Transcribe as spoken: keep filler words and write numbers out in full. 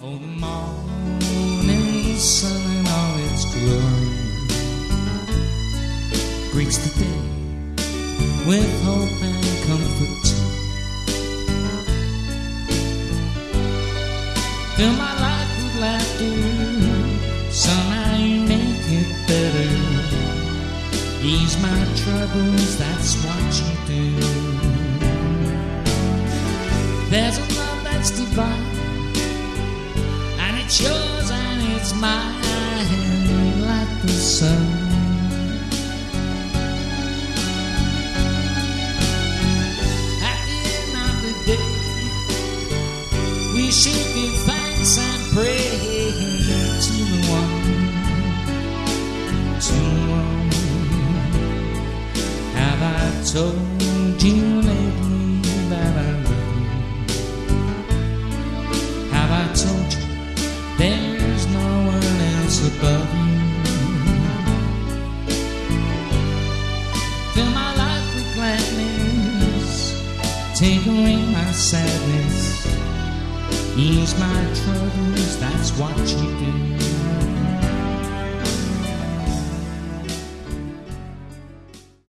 Oh, the morning sun in all its glory greets the day with hope and comfort too. Fill my life with laughter, somehow you make it better. Ease my troubles, that's what you do. There's a love that's divine, and it's yours and it's mine, like the sun. At the end of the day, we should give thanks and pray to the one, to the one. Have I told you lately that I love you? Have I told you there's no one else above you? Fill my life with gladness, take away my sadness, ease my troubles, that's what you